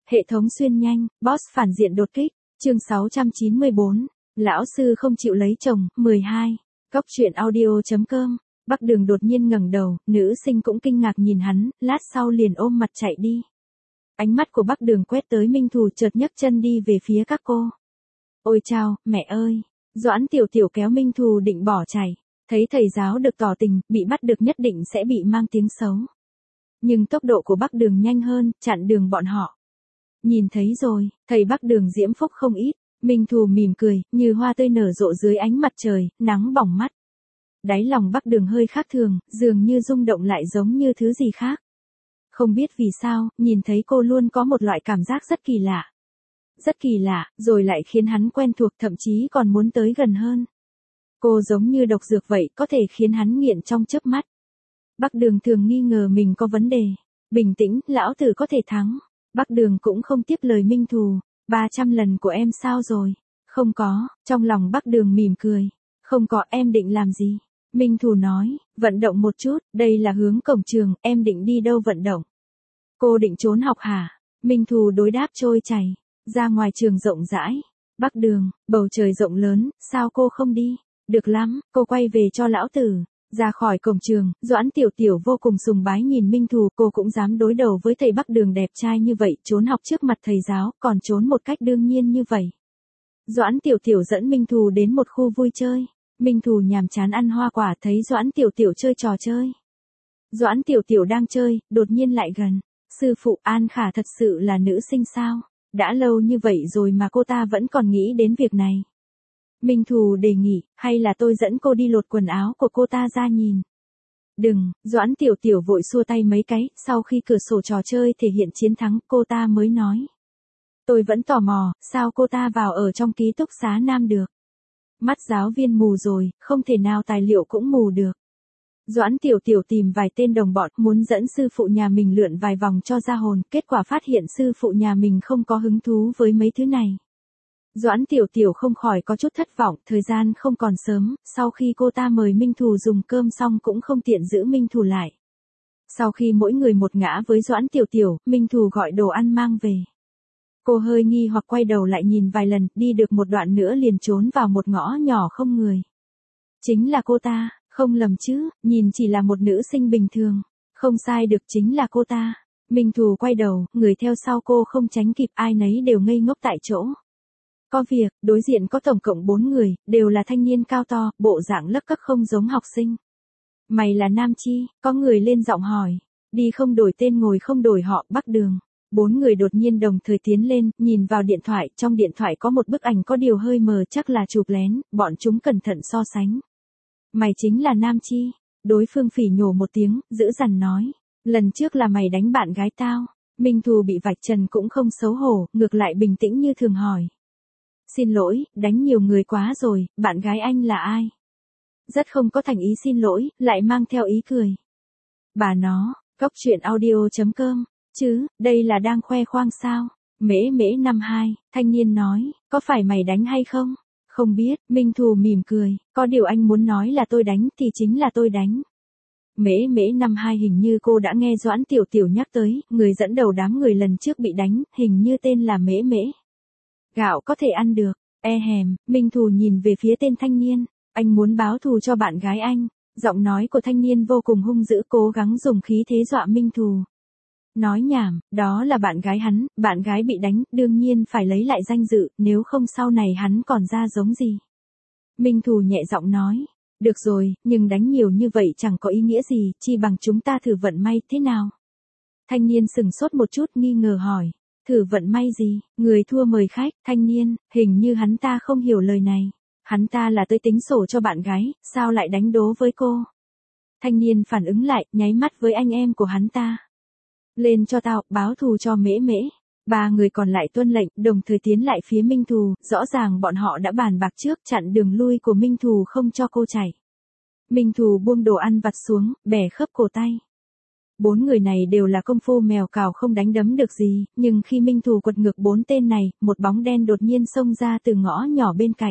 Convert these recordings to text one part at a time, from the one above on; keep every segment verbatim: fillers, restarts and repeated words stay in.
Hệ thống xuyên nhanh, boss phản diện đột kích, chương sáu trăm chín mươi bốn, lão sư không chịu lấy chồng, mười hai, Cóc truyện audio.com, Bắc Đường đột nhiên ngẩng đầu, nữ sinh cũng kinh ngạc nhìn hắn, lát sau liền ôm mặt chạy đi. Ánh mắt của Bắc Đường quét tới Minh Thù chợt nhấc chân đi về phía các cô. Ôi chao, mẹ ơi, Doãn Tiểu Tiểu kéo Minh Thù định bỏ chạy, thấy thầy giáo được tỏ tình, bị bắt được nhất định sẽ bị mang tiếng xấu. Nhưng tốc độ của Bắc Đường nhanh hơn, chặn đường bọn họ. Nhìn thấy rồi, thầy Bắc Đường diễm phúc không ít, Minh Thù mỉm cười, như hoa tươi nở rộ dưới ánh mặt trời, nắng bỏng mắt. Đáy lòng Bắc Đường hơi khác thường, dường như rung động lại giống như thứ gì khác. Không biết vì sao, nhìn thấy cô luôn có một loại cảm giác rất kỳ lạ. Rất kỳ lạ, rồi lại khiến hắn quen thuộc, thậm chí còn muốn tới gần hơn. Cô giống như độc dược vậy, có thể khiến hắn nghiện trong chớp mắt. Bắc Đường thường nghi ngờ mình có vấn đề. Bình tĩnh, lão tử có thể thắng. Bắc Đường cũng không tiếp lời Minh Thù. ba trăm lần của em sao rồi? Không có, trong lòng Bắc Đường mỉm cười. Không có, em định làm gì? Minh Thù nói, vận động một chút, đây là hướng cổng trường, em định đi đâu vận động? Cô định trốn học hả? Minh Thù đối đáp trôi chảy, ra ngoài trường rộng rãi. Bắc Đường, bầu trời rộng lớn, sao cô không đi? Được lắm, cô quay về cho lão tử. Ra khỏi cổng trường, Doãn Tiểu Tiểu vô cùng sùng bái nhìn Minh Thù, cô cũng dám đối đầu với thầy Bắc Đường đẹp trai như vậy, trốn học trước mặt thầy giáo, còn trốn một cách đương nhiên như vậy. Doãn Tiểu Tiểu dẫn Minh Thù đến một khu vui chơi. Minh Thù nhàm chán ăn hoa quả, thấy Doãn Tiểu Tiểu chơi trò chơi. Doãn Tiểu Tiểu đang chơi, đột nhiên lại gần. Sư phụ, An Khả thật sự là nữ sinh sao? Đã lâu như vậy rồi mà cô ta vẫn còn nghĩ đến việc này. Minh Thù đề nghị, hay là tôi dẫn cô đi lột quần áo của cô ta ra nhìn. Đừng, Doãn Tiểu Tiểu vội xua tay mấy cái, sau khi cửa sổ trò chơi thể hiện chiến thắng, cô ta mới nói. Tôi vẫn tò mò, sao cô ta vào ở trong ký túc xá nam được? Mắt giáo viên mù rồi, không thể nào tài liệu cũng mù được. Doãn Tiểu Tiểu tìm vài tên đồng bọn, muốn dẫn sư phụ nhà mình lượn vài vòng cho ra hồn, kết quả phát hiện sư phụ nhà mình không có hứng thú với mấy thứ này. Doãn Tiểu Tiểu không khỏi có chút thất vọng, thời gian không còn sớm, sau khi cô ta mời Minh Thù dùng cơm xong cũng không tiện giữ Minh Thù lại. Sau khi mỗi người một ngã với Doãn Tiểu Tiểu, Minh Thù gọi đồ ăn mang về. Cô hơi nghi hoặc quay đầu lại nhìn vài lần, đi được một đoạn nữa liền trốn vào một ngõ nhỏ không người. Chính là cô ta, không lầm chứ, nhìn chỉ là một nữ sinh bình thường. Không sai được, chính là cô ta. Minh Thù quay đầu, người theo sau cô không tránh kịp, ai nấy đều ngây ngốc tại chỗ. Có việc, đối diện có tổng cộng bốn người, đều là thanh niên cao to, bộ dạng lấc cấc không giống học sinh. Mày là nam chi? Có người lên giọng hỏi. Đi không đổi tên ngồi không đổi họ, Bắc Đường. Bốn người đột nhiên đồng thời tiến lên, nhìn vào điện thoại, trong điện thoại có một bức ảnh có điều hơi mờ, chắc là chụp lén, bọn chúng cẩn thận so sánh. Mày chính là nam chi? Đối phương phỉ nhổ một tiếng, dữ dằn nói. Lần trước là mày đánh bạn gái tao. Minh Thù bị vạch trần cũng không xấu hổ, ngược lại bình tĩnh như thường hỏi. Xin lỗi, đánh nhiều người quá rồi, bạn gái anh là ai? Rất không có thành ý xin lỗi, lại mang theo ý cười. Bà nó, Cóc truyện audio.com, chứ, đây là đang khoe khoang sao? Mễ mễ năm hai, thanh niên nói, có phải mày đánh hay không? Không biết, Minh Thù mỉm cười, có điều anh muốn nói là tôi đánh thì chính là tôi đánh. Mễ mễ năm hai hình như cô đã nghe Doãn Tiểu Tiểu nhắc tới, người dẫn đầu đám người lần trước bị đánh, hình như tên là Mễ mễ. Gạo có thể ăn được, e hèm, Minh Thù nhìn về phía tên thanh niên, anh muốn báo thù cho bạn gái anh. Giọng nói của thanh niên vô cùng hung dữ, cố gắng dùng khí thế dọa Minh Thù. Nói nhảm, đó là bạn gái hắn, bạn gái bị đánh, đương nhiên phải lấy lại danh dự, nếu không sau này hắn còn ra giống gì. Minh Thù nhẹ giọng nói, được rồi, nhưng đánh nhiều như vậy chẳng có ý nghĩa gì, chi bằng chúng ta thử vận may, thế nào? Thanh niên sừng sốt một chút nghi ngờ hỏi, thử vận may gì, người thua mời khách, thanh niên, hình như hắn ta không hiểu lời này. Hắn ta là tới tính sổ cho bạn gái, sao lại đánh đố với cô? Thanh niên phản ứng lại, nháy mắt với anh em của hắn ta. Lên cho tao, báo thù cho Mễ mễ. Ba người còn lại tuân lệnh, đồng thời tiến lại phía Minh Thù, rõ ràng bọn họ đã bàn bạc trước, chặn đường lui của Minh Thù không cho cô chạy. Minh Thù buông đồ ăn vặt xuống, bẻ khớp cổ tay. Bốn người này đều là công phu mèo cào không đánh đấm được gì, nhưng khi Minh Thù quật ngược bốn tên này, một bóng đen đột nhiên xông ra từ ngõ nhỏ bên cạnh.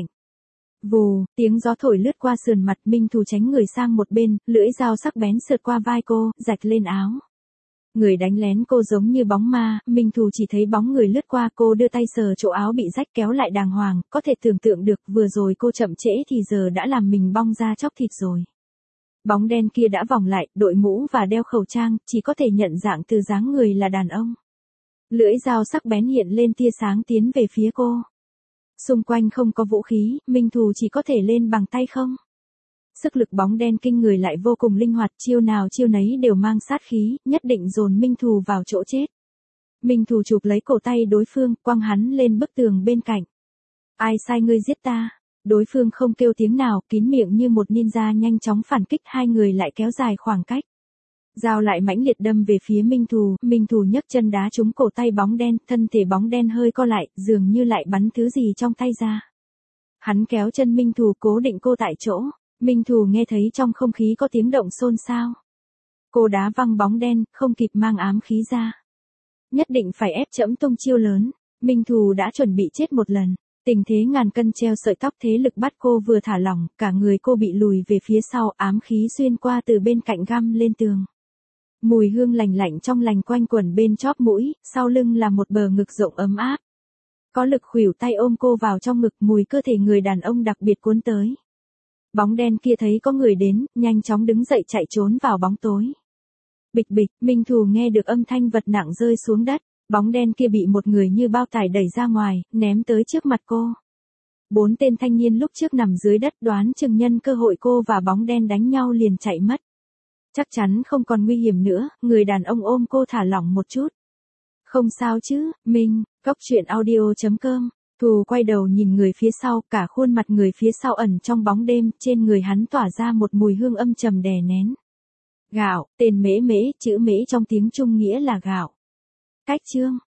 Vù, tiếng gió thổi lướt qua sườn mặt, Minh Thù tránh người sang một bên, lưỡi dao sắc bén sượt qua vai cô, rạch lên áo. Người đánh lén cô giống như bóng ma, Minh Thù chỉ thấy bóng người lướt qua, cô đưa tay sờ chỗ áo bị rách kéo lại đàng hoàng, có thể tưởng tượng được vừa rồi cô chậm trễ thì giờ đã làm mình bong ra chóc thịt rồi. Bóng đen kia đã vòng lại, đội mũ và đeo khẩu trang, chỉ có thể nhận dạng từ dáng người là đàn ông. Lưỡi dao sắc bén hiện lên tia sáng tiến về phía cô. Xung quanh không có vũ khí, Minh Thù chỉ có thể lên bằng tay không. Sức lực bóng đen kinh người lại vô cùng linh hoạt, chiêu nào chiêu nấy đều mang sát khí, nhất định dồn Minh Thù vào chỗ chết. Minh Thù chụp lấy cổ tay đối phương, quăng hắn lên bức tường bên cạnh. Ai sai ngươi giết ta? Đối phương không kêu tiếng nào, kín miệng như một ninja nhanh chóng phản kích, hai người lại kéo dài khoảng cách. Dao lại mãnh liệt đâm về phía Minh Thù, Minh Thù nhấc chân đá trúng cổ tay bóng đen, thân thể bóng đen hơi co lại, dường như lại bắn thứ gì trong tay ra. Hắn kéo chân Minh Thù cố định cô tại chỗ, Minh Thù nghe thấy trong không khí có tiếng động xôn xao. Cô đá văng bóng đen, không kịp mang ám khí ra. Nhất định phải ép chẫm tung chiêu lớn, Minh Thù đã chuẩn bị chết một lần. Tình thế ngàn cân treo sợi tóc, thế lực bắt cô vừa thả lỏng, cả người cô bị lùi về phía sau, ám khí xuyên qua từ bên cạnh găm lên tường. Mùi hương lành lạnh trong lành quanh quẩn bên chóp mũi, sau lưng là một bờ ngực rộng ấm áp. Có lực khuỷu tay ôm cô vào trong ngực, mùi cơ thể người đàn ông đặc biệt cuốn tới. Bóng đen kia thấy có người đến, nhanh chóng đứng dậy chạy trốn vào bóng tối. Bịch bịch, Minh Thù nghe được âm thanh vật nặng rơi xuống đất. Bóng đen kia bị một người như bao tải đẩy ra ngoài, ném tới trước mặt cô. Bốn tên thanh niên lúc trước nằm dưới đất đoán chừng nhân cơ hội cô và bóng đen đánh nhau liền chạy mất. Chắc chắn không còn nguy hiểm nữa, người đàn ông ôm cô thả lỏng một chút. Không sao chứ, Minh, Cóc Truyện Audio chấm com. Thù quay đầu nhìn người phía sau, cả khuôn mặt người phía sau ẩn trong bóng đêm, trên người hắn tỏa ra một mùi hương âm trầm đè nén. Gạo, tên Mễ Mễ, chữ Mễ trong tiếng Trung nghĩa là gạo. Cách chương